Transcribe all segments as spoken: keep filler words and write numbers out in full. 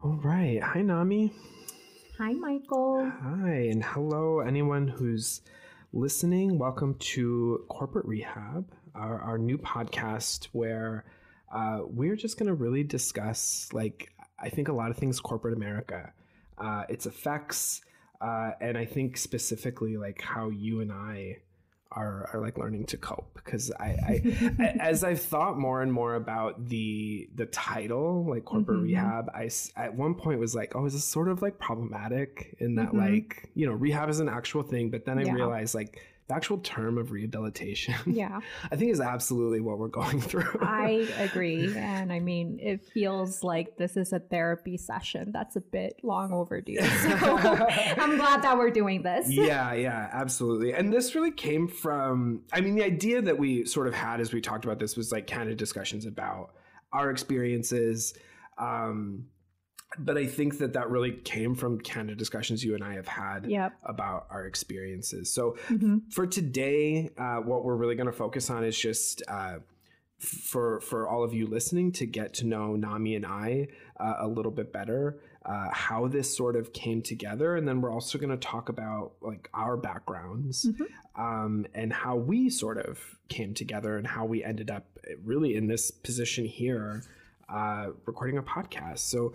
All right. Hi, Nami. Hi, Michael. Hi, and hello, anyone who's listening. Welcome to Corporate Rehab, our, our new podcast where uh, we're just going to really discuss, like, I think a lot of things corporate America, uh, its effects, uh, and I think specifically like how you and I are, are like learning to cope. Because I, I as I've thought more and more about the the title, like corporate mm-hmm. rehab, I at one point was like, oh, is this sort of like problematic in that mm-hmm. like, you know, rehab is an actual thing. But then I yeah. realized like the actual term of rehabilitation, yeah, I think is absolutely what we're going through. I agree. And I mean, it feels like this is a therapy session that's a bit long overdue. So I'm glad that we're doing this. Yeah, yeah, absolutely. And this really came from, I mean, the idea that we sort of had as we talked about this was like candid discussions about our experiences. Um, But I think that that really came from candid discussions you and I have had yep. about our experiences. So mm-hmm. for today, uh, what we're really going to focus on is just uh, for for all of you listening to get to know Nami and I uh, a little bit better, uh, how this sort of came together. And then we're also going to talk about like our backgrounds mm-hmm. um, and how we sort of came together and how we ended up really in this position here. Uh, recording a podcast. So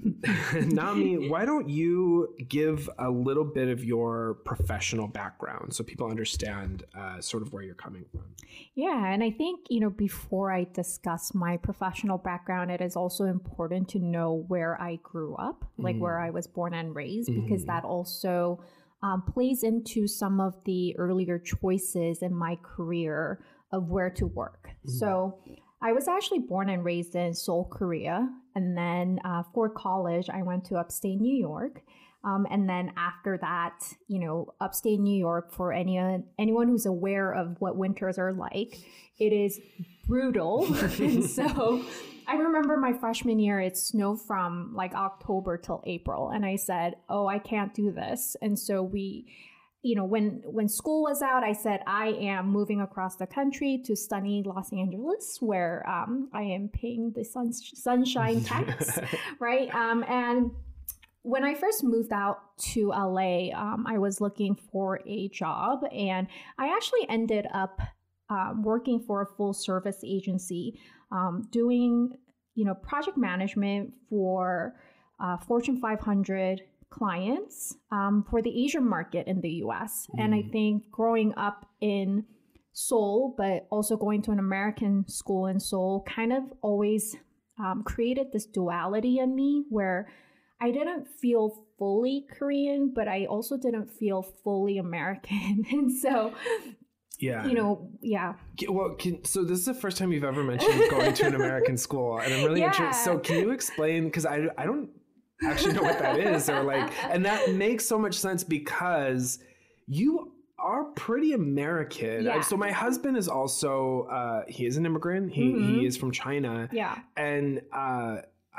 Nami, why don't you give a little bit of your professional background so people understand uh, sort of where you're coming from? Yeah. And I think, you know, before I discuss my professional background, it is also important to know where I grew up, like mm-hmm. where I was born and raised, mm-hmm. because that also um, plays into some of the earlier choices in my career of where to work. Mm-hmm. So I was actually born and raised in Seoul, Korea. And then uh, for college, I went to upstate New York. Um, and then after that, you know, upstate New York, for any, anyone who's aware of what winters are like, it is brutal. And so I remember my freshman year, it snowed from like October till April. And I said, oh, I can't do this. And so we... You know, when, when school was out, I said, I am moving across the country to sunny Los Angeles, where um, I am paying the sun, sunshine tax, right? Um, and when I first moved out to L A, um, I was looking for a job, and I actually ended up um, working for a full service agency, um, doing, you know, project management for uh, Fortune five hundred clients um, for the Asian market in the U S. Mm. And I think growing up in Seoul, but also going to an American school in Seoul, kind of always um, created this duality in me where I didn't feel fully Korean, but I also didn't feel fully American. And so, yeah, you know, yeah. Well, can, so this is the first time you've ever mentioned going to an American school. And I'm really yeah. interested. So can you explain, because I, I don't actually know what that is, or like, and that makes so much sense because you are pretty American. Yeah. So my husband is also, uh, he is an immigrant. He mm-hmm. he is from China. Yeah. And uh,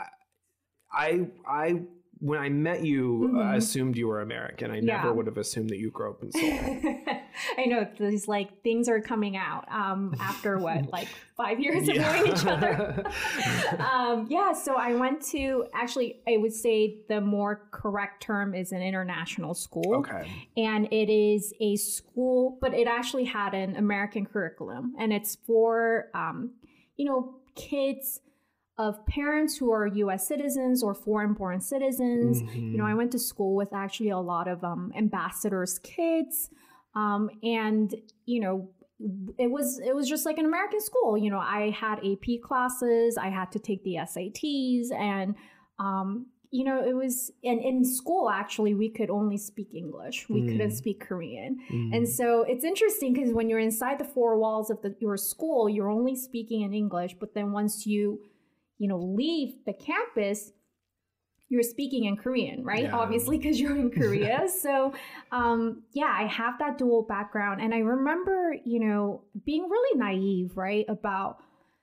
I, I, when I met you, mm-hmm. uh, assumed you were American. I yeah. never would have assumed that you grew up in Seoul. I know, these like things are coming out um, after what, like five years of yeah. knowing each other. um, yeah, so I went to, actually, I would say the more correct term is an international school. Okay. And it is a school, but it actually had an American curriculum. And it's for, um, you know, kids of parents who are U S citizens or foreign-born citizens. Mm-hmm. You know, I went to school with actually a lot of um, ambassadors' kids. Um, and, you know, it was it was just like an American school. You know, I had A P classes, I had to take the S A Ts, and, um, you know, it was, and in school, actually, we could only speak English. We mm. couldn't speak Korean. Mm. And so it's interesting because when you're inside the four walls of the, your school, you're only speaking in English. But then once you, you know, leave the campus, you're speaking in Korean, right? Yeah. Obviously, because you're in Korea. So, um, yeah, I have that dual background. And I remember, you know, being really naive, right, about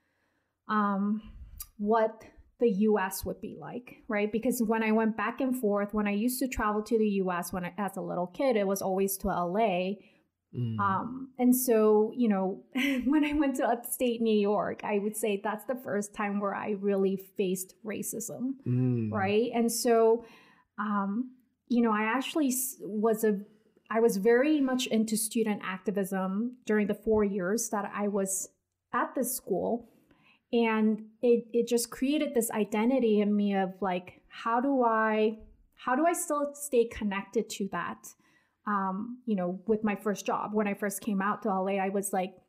um, what the U S would be like, right? Because when I went back and forth, when I used to travel to the U S when I, as a little kid, it was always to L A. Mm. Um, and so, you know, when I went to upstate New York, I would say that's the first time where I really faced racism, mm. right? And so, um, you know, I actually was a, I was very much into student activism during the four years that I was at this school. And it, it just created this identity in me of like, how do I, how do I still stay connected to that? Um, you know, with my first job, when I first came out to L A, I was like,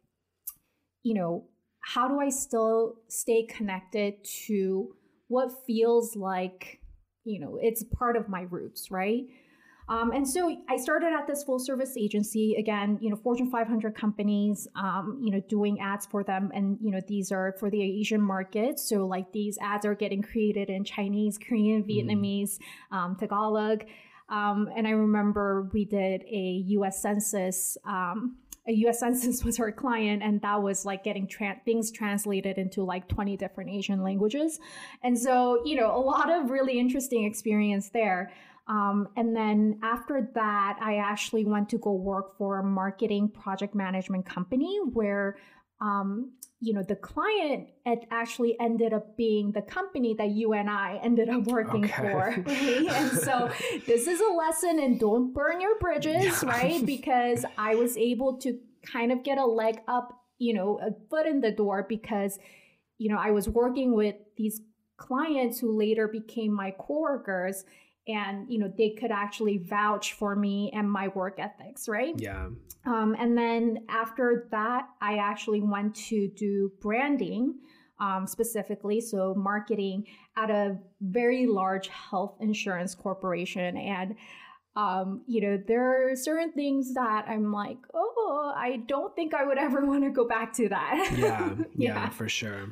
you know, how do I still stay connected to what feels like, you know, it's part of my roots, right? Um, and so I started at this full service agency, again, you know, Fortune five hundred companies, um, you know, doing ads for them. And, you know, these are for the Asian market. So like these ads are getting created in Chinese, Korean, Vietnamese, mm. um, Tagalog. Um, and I remember we did a U S Census, um, a U S Census was our client, and that was like getting tra- things translated into like twenty different Asian languages. And so, you know, a lot of really interesting experience there. Um, and then after that, I actually went to go work for a marketing project management company where, um, you know, the client had actually ended up being the company that you and I ended up working okay. for. Right? And so this is a lesson in don't burn your bridges, yeah. right? Because I was able to kind of get a leg up, you know, a foot in the door because, you know, I was working with these clients who later became my coworkers. And, you know, they could actually vouch for me and my work ethics, right? Yeah. Um, and then after that, I actually went to do branding um, specifically, so marketing at a very large health insurance corporation. And, um, you know, there are certain things that I'm like, oh, I don't think I would ever want to go back to that. Yeah, yeah, yeah, for sure.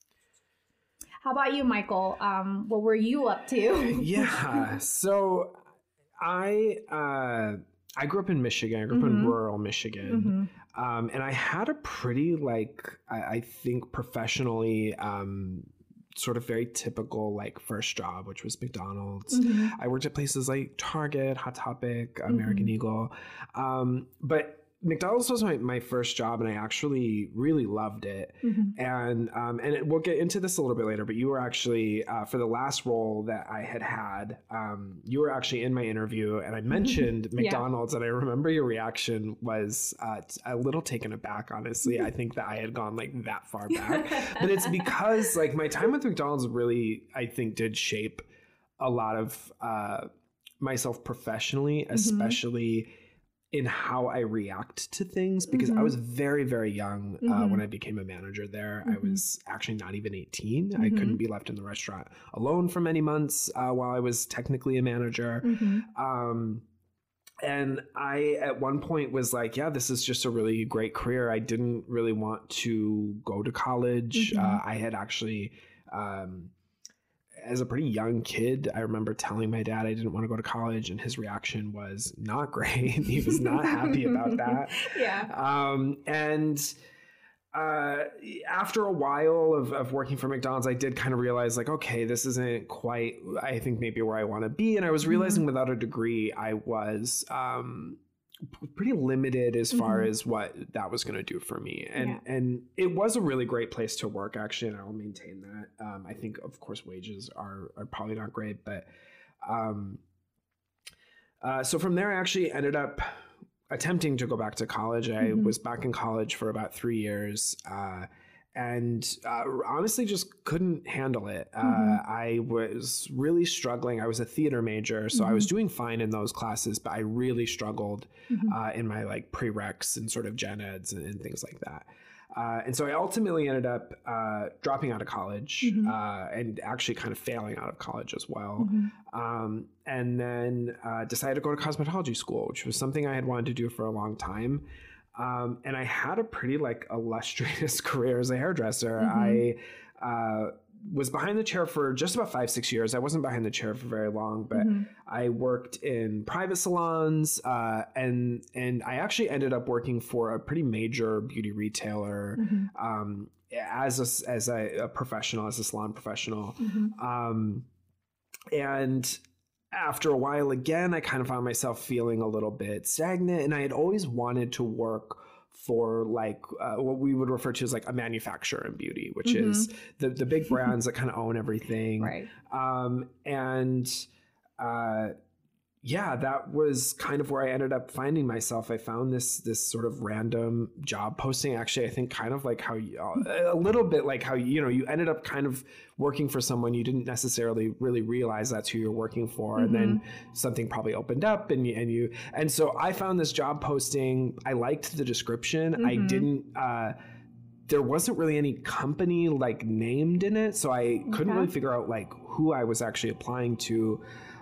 How about you, Michael? Um, what were you up to? yeah. So I uh, I grew up in Michigan. I grew mm-hmm. up in rural Michigan. Mm-hmm. Um, and I had a pretty, like, I, I think professionally, um, sort of very typical, like, first job, which was McDonald's. Mm-hmm. I worked at places like Target, Hot Topic, American mm-hmm. Eagle. Um, but McDonald's was my, my first job, and I actually really loved it. Mm-hmm. And um, and it, we'll get into this a little bit later, but you were actually, uh, for the last role that I had had, um, you were actually in my interview, and I mentioned yeah. McDonald's, and I remember your reaction was uh, a little taken aback, honestly. I think that I had gone like that far back. But it's because like my time with McDonald's really, I think, did shape a lot of uh, myself professionally, especially mm-hmm. in how I react to things, because mm-hmm. I was very, very young uh, mm-hmm. when I became a manager there. Mm-hmm. I was actually not even eighteen. Mm-hmm. I couldn't be left in the restaurant alone for many months uh, while I was technically a manager. Mm-hmm. Um, and I, at one point, was like, yeah, this is just a really great career. I didn't really want to go to college. Mm-hmm. Uh, I had actually... Um, as a pretty young kid, I remember telling my dad I didn't want to go to college, and his reaction was not great. He was not happy about that. Yeah. Um, and uh, after a while of, of working for McDonald's, I did kind of realize, like, okay, this isn't quite, I think, maybe where I want to be. And I was realizing mm-hmm. without a degree, I was um, pretty limited as far mm-hmm. as what that was going to do for me. And yeah. and it was a really great place to work, actually, and I will maintain that. Um, I think, of course, wages are, are probably not great, but um, uh, so from there, I actually ended up attempting to go back to college. I mm-hmm. was back in college for about three years. Uh, And uh, honestly, just couldn't handle it. Mm-hmm. Uh, I was really struggling. I was a theater major, so mm-hmm. I was doing fine in those classes, but I really struggled mm-hmm. uh, in my like prereqs and sort of gen eds and, and things like that. Uh, and so I ultimately ended up uh, dropping out of college mm-hmm. uh, and actually kind of failing out of college as well. Mm-hmm. Um, and then uh, decided to go to cosmetology school, which was something I had wanted to do for a long time. Um, and I had a pretty like illustrious career as a hairdresser. Mm-hmm. I uh, was behind the chair for just about five, six years. I wasn't behind the chair for very long, but mm-hmm. I worked in private salons, uh, and and I actually ended up working for a pretty major beauty retailer mm-hmm. um, as a, as a, a professional, as a salon professional, mm-hmm. um, and. after a while, again, I kind of found myself feeling a little bit stagnant, and I had always wanted to work for like uh, what we would refer to as like a manufacturer in beauty, which mm-hmm. is the, the big brands that kind of own everything. Right. Um, and uh, yeah, that was kind of where I ended up finding myself. I found this this sort of random job posting. Actually, I think kind of like how you, a little bit like how you know you ended up kind of working for someone you didn't necessarily really realize that's who you're working for, mm-hmm. and then something probably opened up, and you, and you and so I found this job posting. I liked the description. Mm-hmm. I didn't. Uh, there wasn't really any company like named in it, so I couldn't okay. really figure out like who I was actually applying to.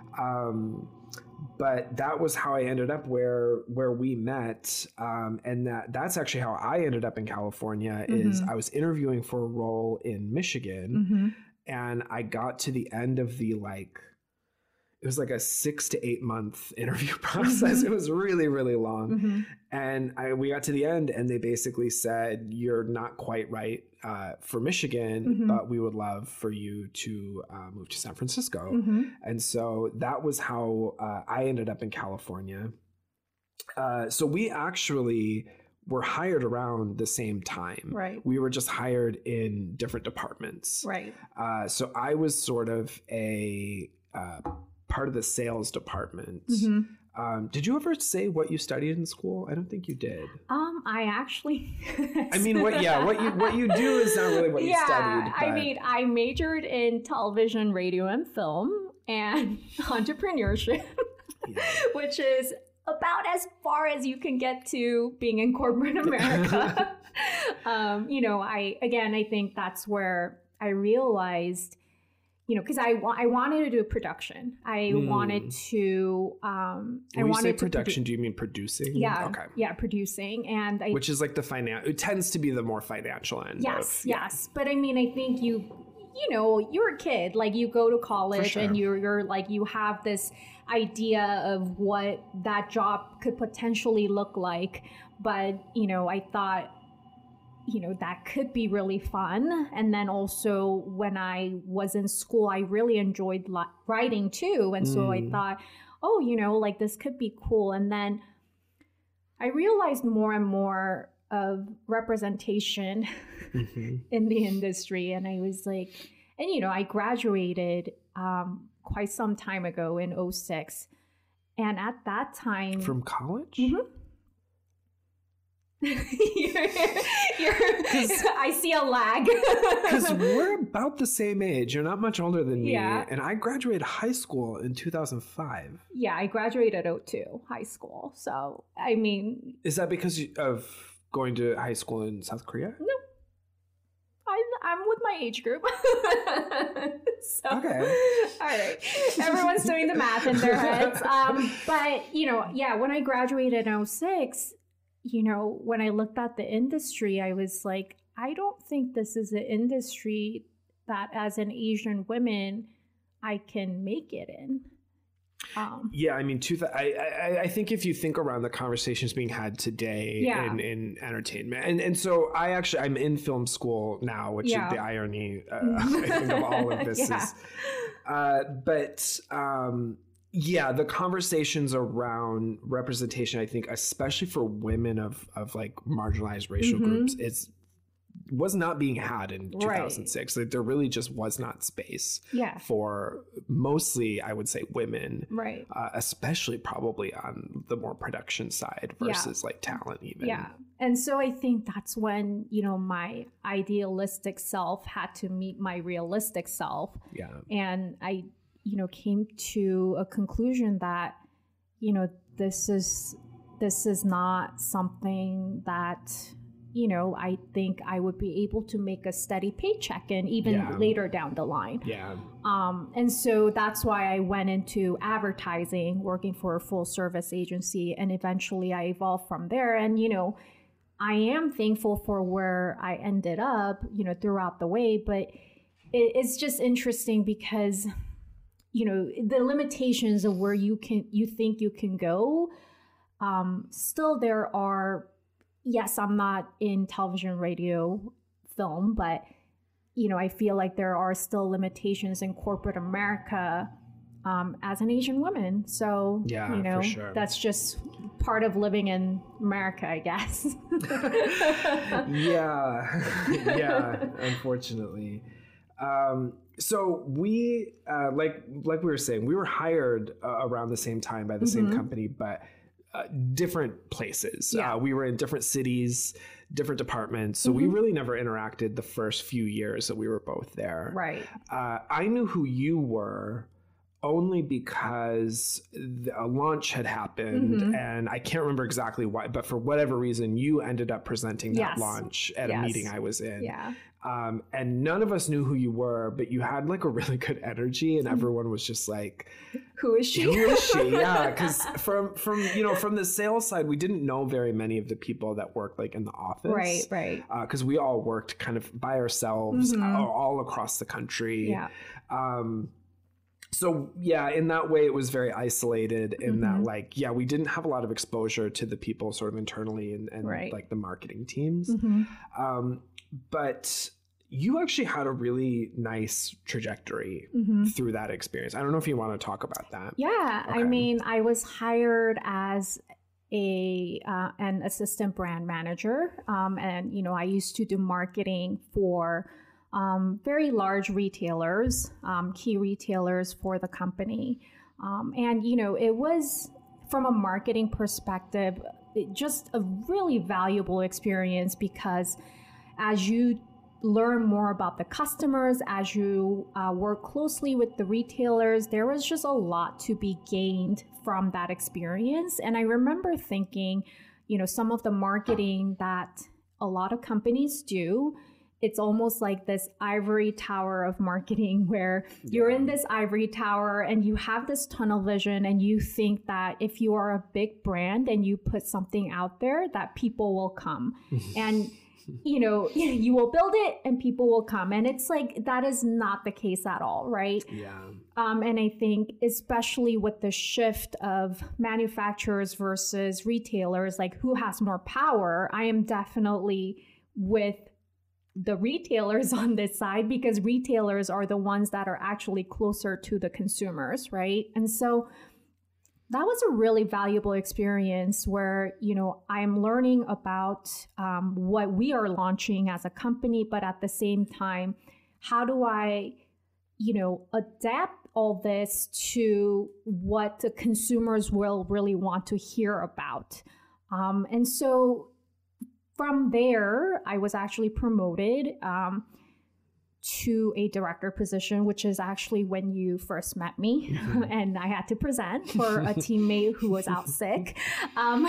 Um, But that was how I ended up where where we met, um, and that that's actually how I ended up in California. Mm-hmm. Is I was interviewing for a role in Michigan, mm-hmm. and I got to the end of the like, it was like a six to eight month interview process. Mm-hmm. It was really really long, mm-hmm. and I we got to the end, and they basically said, "You're not quite right uh, for Michigan, mm-hmm. but we would love for you to uh, move to San Francisco." Mm-hmm. And so that was how uh, I ended up in California. Uh, so we actually were hired around the same time. Right. We were just hired in different departments. Right. Uh, so I was sort of a uh, part of the sales department. Mm-hmm. Um, did you ever say what you studied in school? I don't think you did. Um, I actually. I mean, what? Yeah, what you what you do is not really what yeah, you studied. But... I mean, I majored in television, radio, and film, and entrepreneurship, yeah. which is about as far as you can get to being in corporate America. um, you know, I again, I think that's where I realized. You know, because I, wa- I wanted to do production. I mm. wanted to. Um, when I you wanted say to production, produ- do you mean producing? Yeah. Okay. Yeah, producing, and I, which is like the finance. It tends to be the more financial end. Yes, of, yes. Yeah. But I mean, I think you, you know, you're a kid. Like you go to college, sure. and you're you're like you have this idea of what that job could potentially look like. But you know, I thought. You know, that could be really fun. And then also when I was in school, I really enjoyed li- writing too. And so mm. I thought, oh, you know, like this could be cool. And then I realized more and more of representation mm-hmm. in the industry. And I was like, and, you know, I graduated um, quite some time ago in oh six. And at that time. From college? Mm-hmm. you're, you're, I see a lag. Because we're about the same age. You're not much older than me. Yeah. And I graduated high school in two thousand five. Yeah, I graduated oh two, high school. So, I mean... Is that because of going to high school in South Korea? No. I'm, I'm with my age group. so, okay. All right. Everyone's doing the math in their heads. Um, but, you know, yeah, when I graduated in oh six... You know, when I looked at the industry, I was like, I don't think this is an industry that as an Asian woman, I can make it in. Um, yeah, I mean, two th- I, I I think if you think around the conversations being had today yeah. in, in entertainment, and and so I actually I'm in film school now, which yeah. is the irony uh, I think of all of this yeah. is, uh, but. Um, Yeah, the conversations around representation, I think, especially for women of, of like marginalized racial mm-hmm. groups, it's was not being had in two thousand six. Right. Like, there really just was not space yeah. for mostly, I would say, women, right? Uh, especially probably on the more production side versus yeah. like talent even. Yeah. And so I think that's when, you know, my idealistic self had to meet my realistic self. Yeah. And I you know, came to a conclusion that, you know, this is, this is not something that, you know, I think I would be able to make a steady paycheck in even yeah. later down the line. Yeah. Um, and so that's why I went into advertising, working for a full service agency, and eventually I evolved from there. And, you know, I am thankful for where I ended up, you know, throughout the way, but it, it's just interesting because you know, the limitations of where you can, you think you can go, um, still there are, yes, I'm not in television, radio, film, but, you know, I feel like there are still limitations in corporate America, um, as an Asian woman. So, yeah, you know, for sure. that's just part of living in America, I guess. yeah, yeah, unfortunately. Um, so we, uh, like, like we were saying, we were hired uh, around the same time by the mm-hmm. same company, but uh, different places. Yeah. Uh, we were in different cities, different departments. So mm-hmm. we really never interacted the first few years that we were both there. Right. Uh, I knew who you were only because a launch had happened mm-hmm. and I can't remember exactly why, but for whatever reason, you ended up presenting that yes. launch at yes. a meeting I was in. Yeah. Um, and none of us knew who you were, but you had like a really good energy and everyone was just like, who is she? Who is she? Yeah. Cause from, from, you know, from the sales side, we didn't know very many of the people that worked like in the office. Right. Right. Uh, cause we all worked kind of by ourselves mm-hmm. all, all across the country. Yeah. Um, So yeah, in that way, it was very isolated in mm-hmm. that like, yeah, we didn't have a lot of exposure to the people sort of internally and, and right. like the marketing teams. Mm-hmm. Um, but you actually had a really nice trajectory mm-hmm. through that experience. I don't know if you want to talk about that. Yeah. Okay. I mean, I was hired as a uh, an assistant brand manager. Um, and, you know, I used to do marketing for Um, very large retailers, um, key retailers for the company. Um, and, you know, it was, from a marketing perspective, it, just a really valuable experience because as you learn more about the customers, as you uh, work closely with the retailers, there was just a lot to be gained from that experience. And I remember thinking, you know, some of the marketing that a lot of companies do, it's almost like this ivory tower of marketing where yeah. you're in this ivory tower and you have this tunnel vision and you think that if you are a big brand and you put something out there that people will come and, you know, you will build it and people will come. And it's like, that is not the case at all, right? Yeah. Um, and I think especially with the shift of manufacturers versus retailers, like who has more power, I am definitely with the retailers on this side because retailers are the ones that are actually closer to the consumers, right? And so that was a really valuable experience where, you know, I'm learning about um, what we are launching as a company, but at the same time, how do I, you know, adapt all this to what the consumers will really want to hear about? Um, and so From there, I was actually promoted um, to a director position, which is actually when you first met me. Mm-hmm. And I had to present for a teammate who was out sick. Um,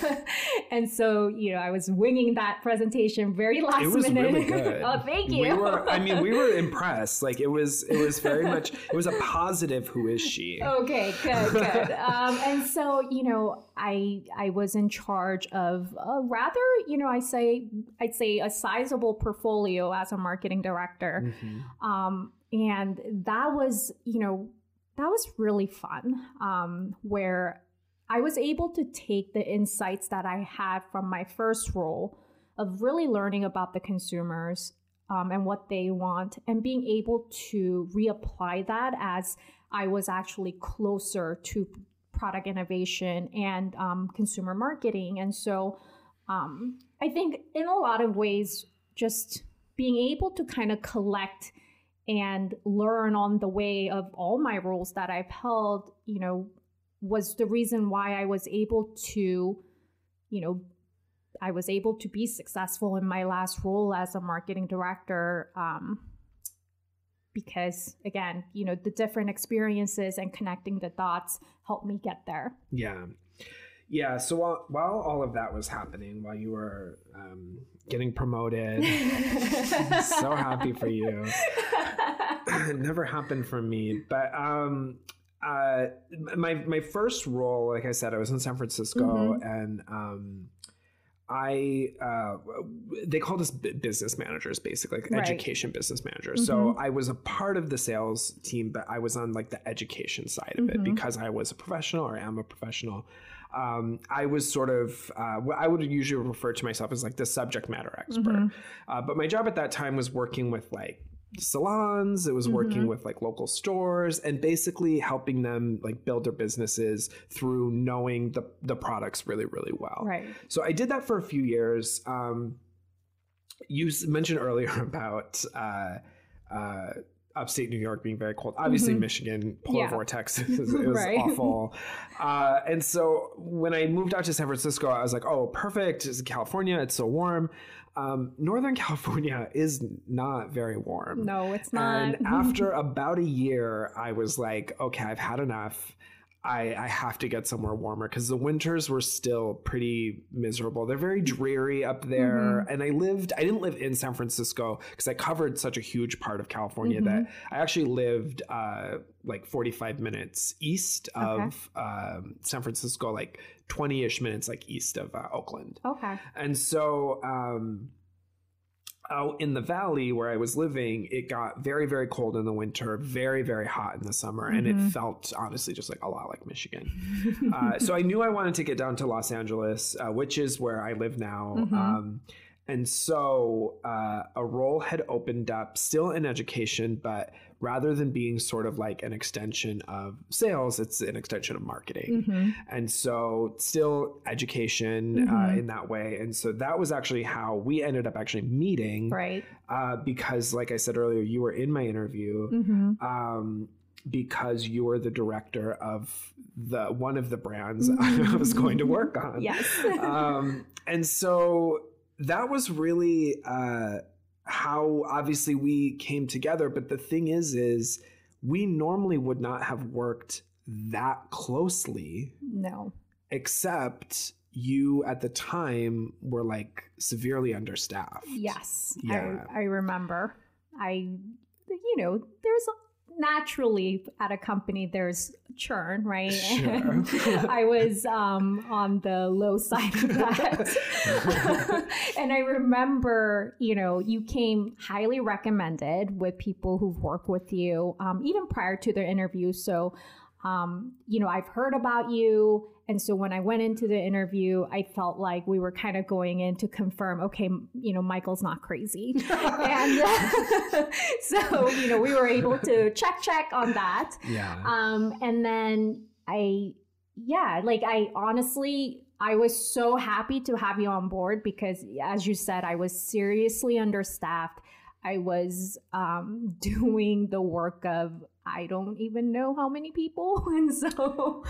and so, you know, I was winging that presentation very last minute. It was minute. really good. Oh, thank you. We were, I mean, we were impressed. Like it was, it was very much, it was a positive, who is she? Okay, good, good. um, and so, you know, I I was in charge of a rather, you know, I say I'd say a sizable portfolio as a marketing director. Mm-hmm. Um, and that was, you know, that was really fun, um, where I was able to take the insights that I had from my first role of really learning about the consumers um, and what they want and being able to reapply that as I was actually closer to product innovation and um, consumer marketing. And so um, I think in a lot of ways, just being able to kind of collect and learn on the way of all my roles that I've held, you know, was the reason why I was able to, you know, I was able to be successful in my last role as a marketing director. Um, because again, you know, the different experiences and connecting the dots helped me get there. Yeah. Yeah. So while, while all of that was happening, while you were um, getting promoted, so happy for you. It never happened for me. But um, uh, my my first role, like I said, I was in San Francisco mm-hmm. and um, I, uh, they called us business managers, basically, like right. education business managers. Mm-hmm. So I was a part of the sales team, but I was on like the education side of mm-hmm. it because I was a professional or am a professional. Um, I was sort of, uh, I would usually refer to myself as like the subject matter expert. Mm-hmm. Uh, but my job at that time was working with like salons. It was working Mm-hmm. with like local stores and basically helping them like build their businesses through knowing the, the products really, really well. Right. So I did that for a few years. Um, you s- mentioned earlier about uh, uh, upstate New York being very cold. Obviously, Mm-hmm. Michigan, polar Yeah. vortex is, is Right. awful. Uh, and so when I moved out to San Francisco, I was like, oh, perfect. It's California. It's so warm. Um, Northern California is not very warm. No, it's not. And after about a year, I was like, okay, I've had enough. I, I have to get somewhere warmer because the winters were still pretty miserable. They're very dreary up there. Mm-hmm. And I lived, I didn't live in San Francisco because I covered such a huge part of California Mm-hmm. that I actually lived uh, like forty-five minutes east of um, San Francisco, like twenty-ish minutes like east of uh, Oakland. Okay. And so um, out in the valley where I was living, it got very, very cold in the winter, very, very hot in the summer. And Mm-hmm. it felt honestly just like a lot like Michigan. uh, so I knew I wanted to get down to Los Angeles, uh, which is where I live now. Mm-hmm. Um, and so uh, a role had opened up still in education, but rather than being sort of like an extension of sales, it's an extension of marketing. Mm-hmm. And so still education uh, Mhm. in that way. And so that was actually how we ended up actually meeting. Right. Uh, because like I said earlier, you were in my interview Mm-hmm. um, because you were the director of the one of the brands I was going to work on. Yes. um, and so that was really uh, how obviously we came together. But the thing is, is we normally would not have worked that closely, No. except you at the time were like severely understaffed. Yes. Yeah. I, I remember. I, you know, there's naturally at a company, there's churn, right? Sure. And I was um, on the low side of that. And I remember, you know, you came highly recommended with people who've worked with you, um, even prior to the interview. So, um, you know, I've heard about you. And so when I went into the interview, I felt like we were kind of going in to confirm, okay, m- you know, Michael's not crazy. And uh, so, you know, we were able to check, check on that. Yeah. Um, and then I, yeah, like I honestly, I was so happy to have you on board because as you said, I was seriously understaffed. I was um, doing the work of, I don't even know how many people. And so...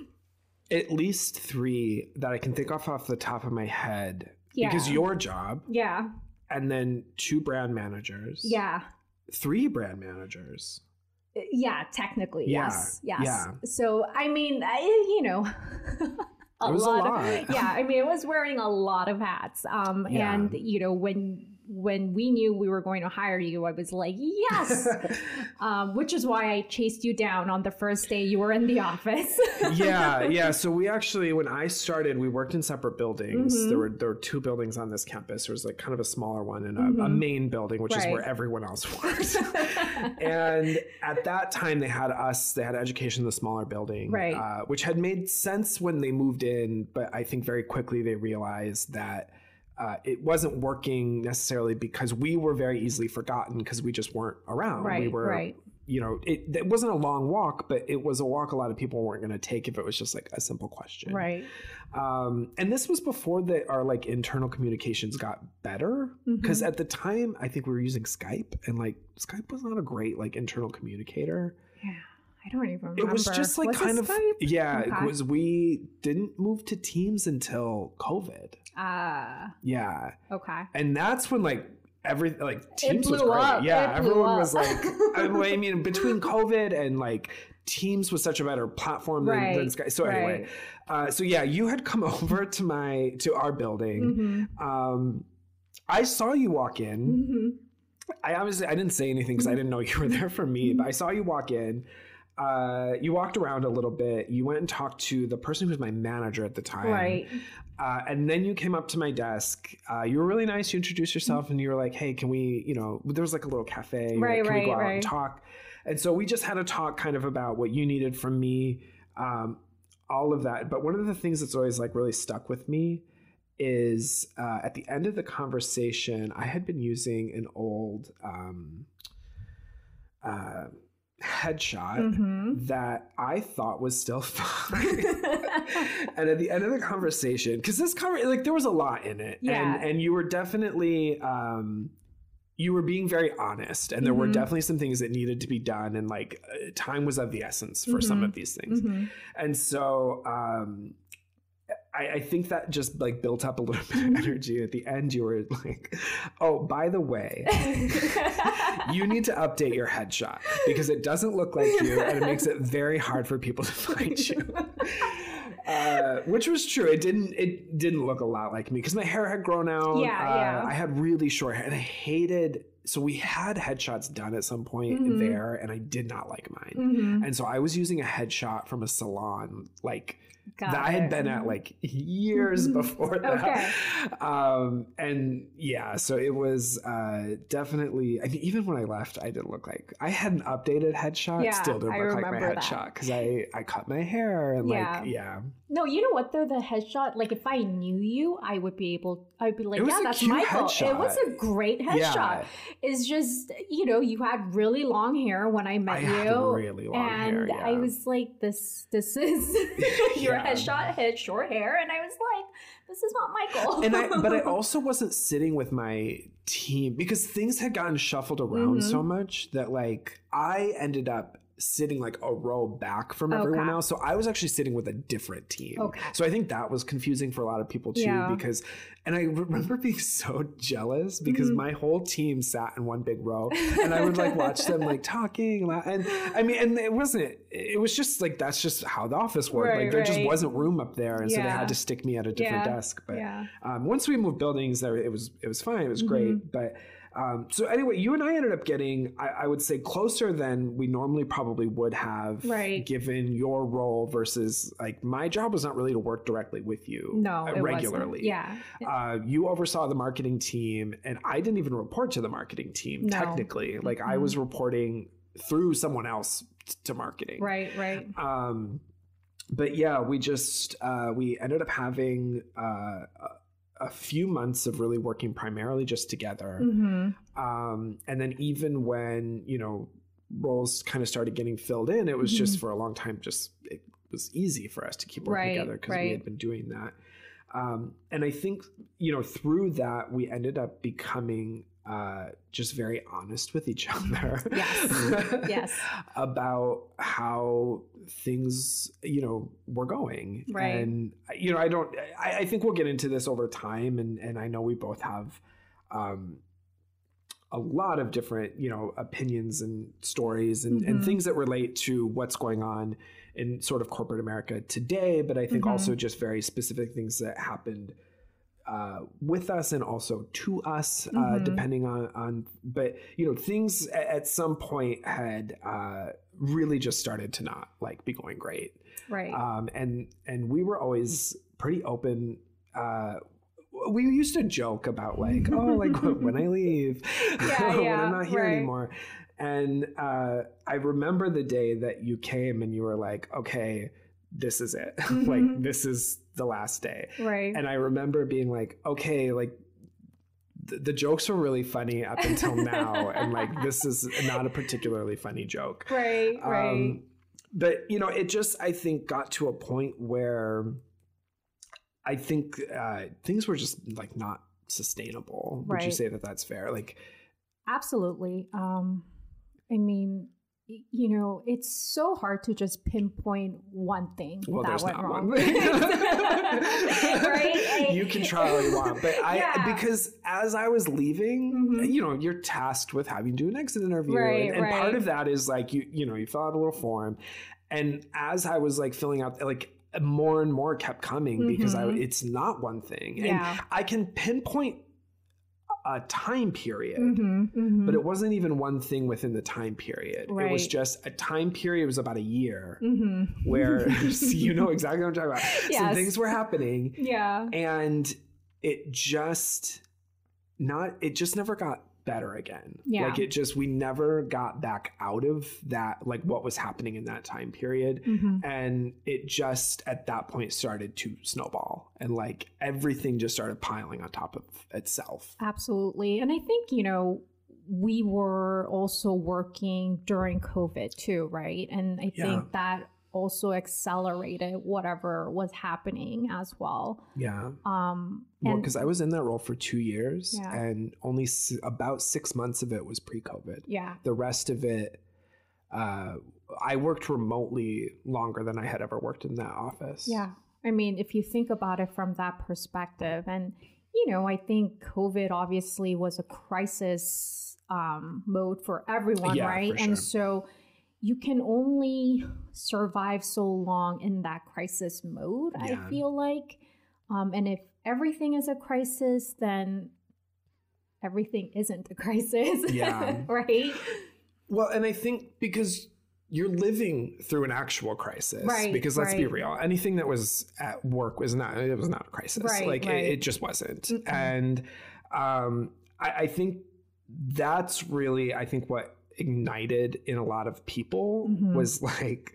At least three that I can think of off the top of my head. Yeah. Because your job, Yeah. and then two brand managers. Yeah. Three brand managers. Yeah, technically, Yeah, yes. Yes. yeah. So, I mean, I, you know, a It was a lot, lot. Of, yeah, I mean, it was wearing a lot of hats. Um, Yeah. And, you know, when when we knew we were going to hire you, I was like, yes, um, which is why I chased you down on the first day you were in the office. yeah, yeah. So we actually, when I started, we worked in separate buildings. Mhm. There were there were two buildings on this campus. There was like kind of a smaller one and a, a Mhm. main building, which is Right. where everyone else worked. And at that time, they had us. They had education in the smaller building, Right. uh, which had made sense when they moved in. But I think very quickly they realized that. Uh, it wasn't working necessarily because we were very easily forgotten because we just weren't around. Right, we were, right. you know, it, it wasn't a long walk, but it was a walk a lot of people weren't going to take if it was just like a simple question. Right. Um, and this was before the, our like internal communications got better because Mhm. at the time I think we were using Skype and like Skype was not a great like internal communicator. Yeah. I don't even remember. It was just like Was it kind of, Skype? yeah, Okay. it was, we didn't move to Teams until COVID. Ah, Yeah. okay. And that's when like every like Teams was blew great. up. Yeah, It blew everyone up. was like, I I mean, between COVID and like Teams was such a better platform than, Right, than Skype. So anyway, uh, so yeah, you had come over to my to our building. Mm-hmm. Um, I saw you walk in. Mm-hmm. I obviously I didn't say anything because I didn't know you were there for me. But I saw you walk in. Uh, you walked around a little bit. You went and talked to the person who was my manager at the time. Right. Uh, and then you came up to my desk. Uh, you were really nice. You introduced yourself and you were like, hey, can we, you know, there was like a little cafe. Right, like, can we right, go out right. and talk? And so we just had a talk kind of about what you needed from me, um, all of that. But one of the things that's always like really stuck with me is uh, at the end of the conversation, I had been using an old, um, uh, headshot Mm-hmm. that I thought was still fine. And at the end of the conversation, because this conversation, like there was a lot in it, Yeah. and and you were definitely um, you were being very honest, and there were Mhm. definitely some things that needed to be done, and like uh, time was of the essence for some Mhm. of these things, Mm-hmm. and so. Um, I, I think that just like built up a little bit of energy. At the end, you were like, "Oh, by the way, you need to update your headshot because it doesn't look like you, and it makes it very hard for people to find you." Uh, which was true. It didn't. It didn't look a lot like me because my hair had grown out. Yeah, uh, yeah. I had really short hair, and I hated. So we had headshots done at some point Mhm. there, and I did not like mine. Mm-hmm. And so I was using a headshot from a salon, like Got that I had it. been at like years Mhm. before that. Okay. Um, and yeah, so it was uh, definitely, I mean, even when I left, I didn't look like, I had an updated headshot, Yeah, still didn't I look like my remember that. headshot because I, I cut my hair and Yeah. like, yeah. No, you know what though? The headshot, like if I knew you, I would be able, I'd be like, It was yeah, a that's cute Michael. headshot. It was a great headshot. Yeah. It's just, you know, you had really long hair when I met I you. had really long and hair, yeah. I was like, this, this is your Yeah. headshot, had short hair. And I was like, this is not Michael. And I, but I also wasn't sitting with my team because things had gotten shuffled around Mhm. so much that like I ended up sitting like a row back from everyone Okay. else. So I was actually sitting with a different team. Okay. So I think that was confusing for a lot of people too, Yeah. because, and I remember being so jealous because Mhm. my whole team sat in one big row and I would like watch them like talking. And I mean, and it wasn't, it was just like, that's just how the office worked. Right, like there just right. wasn't room up there. And so they Yeah. had to stick me at a different Yeah. desk. But yeah. um, once we moved buildings there, it was, it was fine. It was Mhm. great. But um, so anyway, you and I ended up getting, I, I would say closer than we normally probably would have Right. given your role versus like my job was not really to work directly with you No, uh, it regularly. wasn't. Yeah. Uh, you oversaw the marketing team and I didn't even report to the marketing team No. technically. Like I was reporting through someone else t- to marketing. Right, right. Um, but yeah, we just, uh, we ended up having uh, a, a few months of really working primarily just together. Mm-hmm. Um, and then even when, you know, roles kind of started getting filled in, it was Mhm. just for a long time, just, it was easy for us to keep working Right, together because we right. had been doing that. Um, and I think, you know, through that, we ended up becoming uh, just very honest with each other. Yes. Yes. About how things, you know, were going. Right. And, you know, I don't, I, I think we'll get into this over time. And, and I know we both have um, a lot of different, you know, opinions and stories and, and Mhm. things that relate to what's going on in sort of corporate America today. But I think Mhm. also just very specific things that happened uh, with us and also to us, uh, Mhm. depending on, on, but you know, things at, at some point had uh, really just started to not like be going great. Right. Um, and, and we were always pretty open. Uh, we used to joke about like, oh, like when I leave, Yeah, when yeah, I'm not here right. anymore. And uh, I remember the day that you came and you were like, okay, this is it. Mhm. Like, this is the last day. right. And I remember being like, okay, like th- the jokes were really funny up until now. And like, this is not a particularly funny joke. right. Right. Um, but, you know, it just, I think, got to a point where I think uh, things were just like not sustainable. Would you Right. say that that's fair? Like, Absolutely. Um, I mean, y- you know, it's so hard to just pinpoint one thing well, that there's went not wrong. one thing. Right? You can try all you want. But I, Yeah. because as I was leaving, Mhm. you know, you're tasked with having to do an exit interview. Right, and and part right. of that is like, you, you know, you fill out a little form. And as I was like filling out, like more and more kept coming because I, Mhm. it's not one thing. Yeah. And I can pinpoint a time period. Mhm, mhm. But it wasn't even one thing within the time period. It was Right. just a time period. It was about a year Mhm. where so you know exactly what I'm talking about. Some Yes. things were happening Yeah. and it just not, it just never got better again. Yeah. Like it just, we never got back out of that, like what was happening in that time period. Mhm. And it just at that point started to snowball and like everything just started piling on top of itself. Absolutely. And I think, you know, we were also working during COVID too, right? And I Yeah. think that also accelerated whatever was happening as well. Yeah. Um, Well, and because I was in that role for two years Yeah. and only s- about six months of it was pre-COVID. yeah, The rest of it, uh, I worked remotely longer than I had ever worked in that office. yeah. I mean, if you think about it from that perspective, and you know, I think COVID obviously was a crisis um, mode for everyone, Yeah, right? for sure. And so you can only survive so long in that crisis mode, Yeah. I feel like. Um, and if everything is a crisis, then everything isn't a crisis, Yeah. right? Well, and I think because you're living through an actual crisis, Right, because let's be right. real, anything that was at work was not, it was not a crisis. Right, like right. It, it just wasn't. Mm-mm. And um, I, I think that's really, I think what ignited in a lot of people Mhm. was like,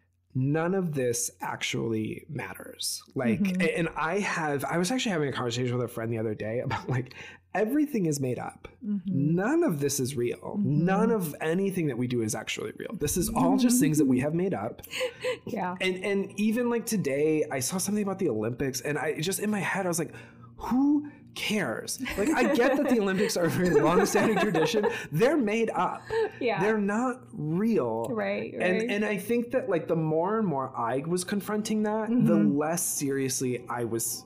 none of this actually matters. Like, Mhm. a- and I have, I was actually having a conversation with a friend the other day about like, everything is made up. Mhm. None of this is real. Mhm. None of anything that we do is actually real. This is all just things that we have made up. Yeah. And and even like today, I saw something about the Olympics, and I just in my head, I was like, who cares? Like, I get that the Olympics are a very long-standing tradition. They're made up. Yeah. They're not real. Right, right. And and I think that like the more and more I was confronting that, the Mhm. less seriously I was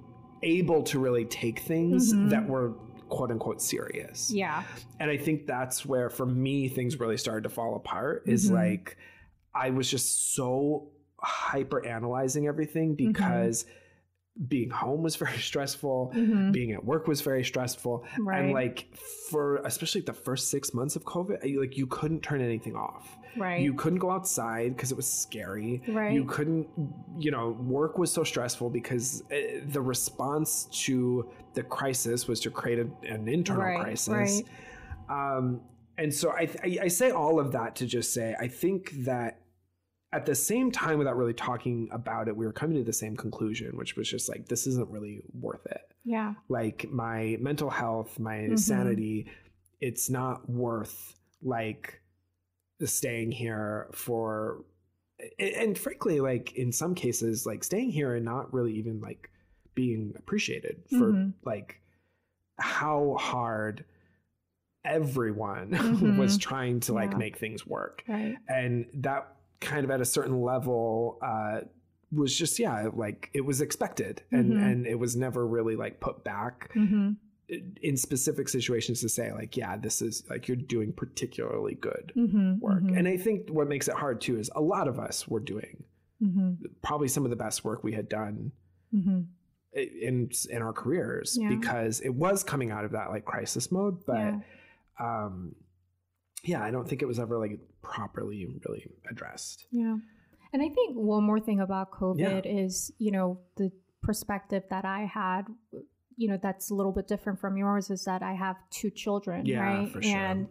able to really take things Mhm. that were quote unquote serious. Yeah. And I think that's where for me things really started to fall apart is Mhm. like I was just so hyper analyzing everything because being home was very stressful, Mhm. being at work was very stressful. Right. And like for especially the first six months of COVID, I- like you couldn't turn anything off. Right. You couldn't go outside because it was scary. Right. You couldn't, you know, work was so stressful because uh, the response to the crisis was to create a, an internal Right, crisis. right. Um, and so I, I, I say all of that to just say, I think that at the same time, without really talking about it, we were coming to the same conclusion, which was just like, this isn't really worth it. Yeah. Like my mental health, my Mhm. sanity, it's not worth like staying here for, and, and frankly, like in some cases, like staying here and not really even like being appreciated for Mhm. like how hard everyone Mhm. was trying to like Yeah. make things work. Right. And that kind of at a certain level uh, was just, yeah, like it was expected and, Mhm. and it was never really like put back Mm-hmm. in specific situations to say like, yeah, this is like, you're doing particularly good Mm-hmm. work. Mm-hmm. And I think what makes it hard too is a lot of us were doing Mm-hmm. probably some of the best work we had done Mm-hmm. in in our careers Yeah. because it was coming out of that like crisis mode. But Yeah. um, yeah, I don't think it was ever like properly really addressed. Yeah. And I think one more thing about COVID is, you know, the perspective that I had, you know, that's a little bit different from yours is that I have two children, Yeah, right? for sure. And,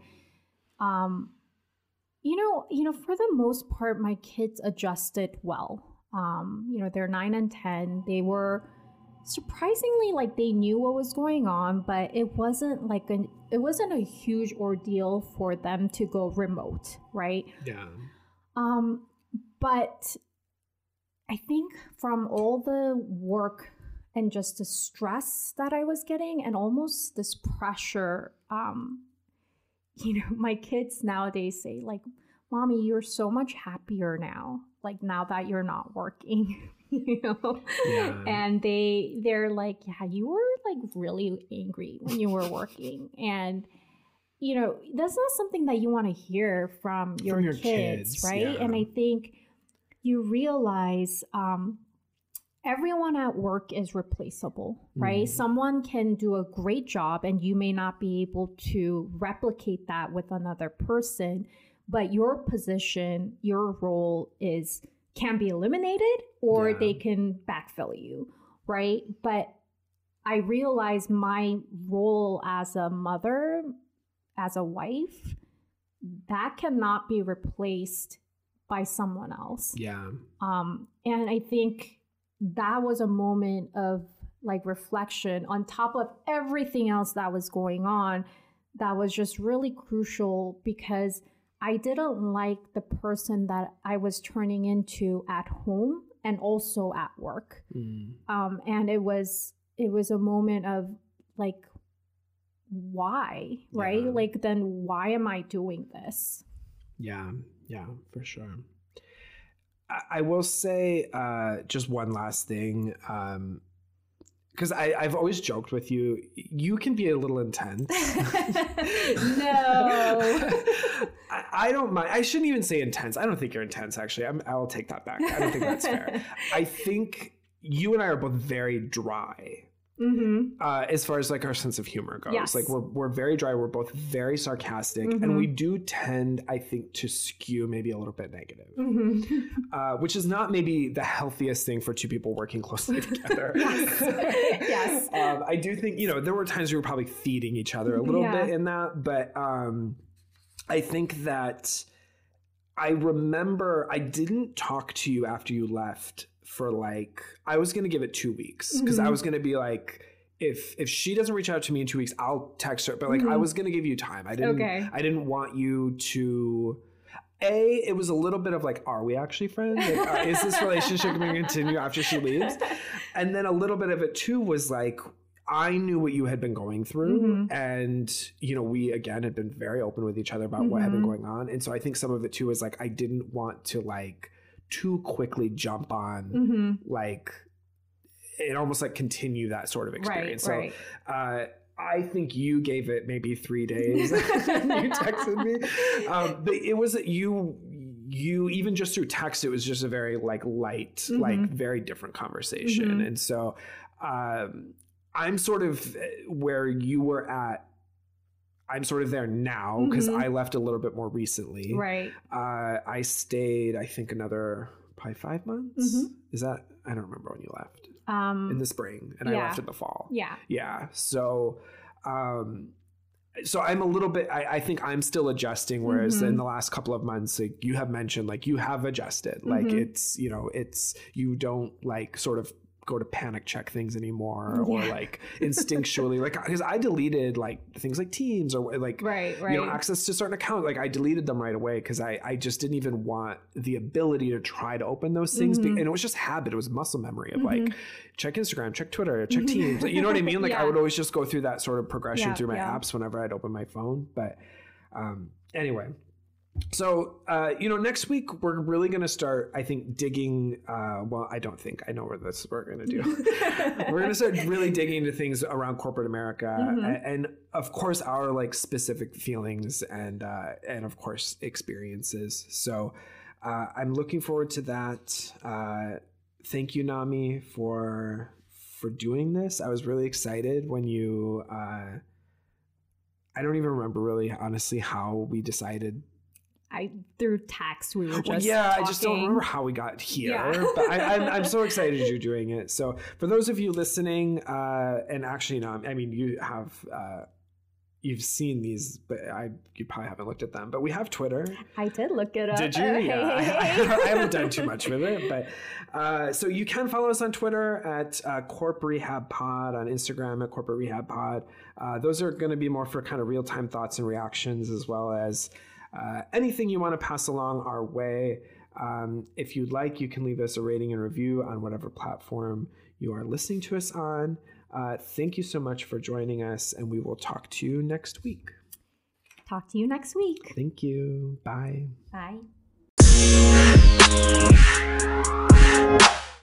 um, you know, you know, for the most part, my kids adjusted well. Um, you know, they're nine and ten. They were surprisingly like they knew what was going on, but it wasn't like an it wasn't a huge ordeal for them to go remote, right? Yeah. Um, but I think from all the work and just the stress that I was getting and almost this pressure, um, you know, my kids nowadays say like, Mommy, you're so much happier now. Like now that you're not working, you know? Yeah. And they, they're like, yeah, you were like really angry when you were working. And, you know, that's not something that you want to hear from your, From your kids, kids, right? yeah. And I think you realize um, everyone at work is replaceable, right? Mhm. Someone can do a great job and you may not be able to replicate that with another person, but your position, your role is can be eliminated or Yeah. they can backfill you, right? But I realize my role as a mother, as a wife, that cannot be replaced by someone else. Yeah. Um, and I think that was a moment of like reflection on top of everything else that was going on, that was just really crucial because I didn't like the person that I was turning into at home and also at work. Mm. Um, and it was it was a moment of like, why, right? Yeah. Like, then why am I doing this? Yeah, yeah, for sure. I, I will say uh, just one last thing. Um, Because I've always joked with you, you can be a little intense. No. I, I don't mind. I shouldn't even say intense. I don't think you're intense, actually. I'm, I'll take that back. I don't think that's fair. I think you and I are both very dry. Mm-hmm. Uh, as far as like our sense of humor goes. Yes. Like we're we're very dry. We're both very sarcastic. Mm-hmm. And we do tend, I think, to skew maybe a little bit negative. Mm-hmm. Uh, which is not maybe the healthiest thing for two people working closely together. Yes. Yes. um, I do think, you know, there were times we were probably feeding each other a little yeah. bit in that. But um, I think that I remember I didn't talk to you after you left for like, I was going to give it two weeks because mm-hmm. I was going to be like, if if she doesn't reach out to me in two weeks, I'll text her. But like, mm-hmm. I was going to give you time. I didn't. Okay. I didn't want you to. A, it was a little bit of like, are we actually friends? Like, uh, is this relationship going to continue after she leaves? And then a little bit of it too was like, I knew what you had been going through, mm-hmm. and you know, we again had been very open with each other about mm-hmm. what had been going on. And so I think some of it too is like, I didn't want to like. too quickly jump on mm-hmm. like and almost like continue that sort of experience. Right, so right. uh I think you gave it maybe three days. You texted me. Um, but it was you you even just through text, it was just a very like light, mm-hmm. like very different conversation. Mm-hmm. And so um I'm sort of where you were at. I'm sort of there now because mm-hmm. I left a little bit more recently. Right. Uh, I stayed, I think, another probably five months. Mm-hmm. Is that? I don't remember when you left. Um, in the spring, and yeah. I left in the fall. Yeah. Yeah. So, um, so I'm a little bit. I, I think I'm still adjusting. Whereas mm-hmm. in the last couple of months, like you have mentioned, like you have adjusted. Mm-hmm. Like it's, you know, it's you don't like sort of go to panic check things anymore yeah. or like instinctually like because I deleted like things like Teams or like right, right. you know access to certain accounts, like I deleted them right away because I I just didn't even want the ability to try to open those things mm-hmm. and it was just habit, it was muscle memory of mm-hmm. like check Instagram, check Twitter, check Teams, you know what I mean, like yeah. I would always just go through that sort of progression yeah, through my yeah. apps whenever I'd open my phone. But um anyway, so, uh, you know, next week we're really going to start, I think, digging. Uh, well, I don't think I know where this we're going to do. We're going to start really digging into things around corporate America, mm-hmm. and, and of course our like specific feelings and uh, and of course experiences. So, uh, I'm looking forward to that. Uh, thank you, Nami, for for doing this. I was really excited when you. Uh, I don't even remember really, honestly, how we decided. I through text we were just well, yeah talking. I just don't remember how we got here, yeah. but I, I'm, I'm so excited you're doing it. So for those of you listening, uh, and actually no, I mean you have uh, you've seen these, but I you probably haven't looked at them. But we have Twitter. I did look it up. Did you? Yeah, I, I, I haven't done too much with it, but uh, so you can follow us on Twitter at uh, Corp Rehab Pod, on Instagram at Corporate Rehab Pod. Uh, those are going to be more for kind of real time thoughts and reactions, as well as. Uh, anything you want to pass along our way. Um, if you'd like, you can leave us a rating and review on whatever platform you are listening to us on. Uh, thank you so much for joining us, and we will talk to you next week. Talk to you next week. Thank you. Bye. Bye.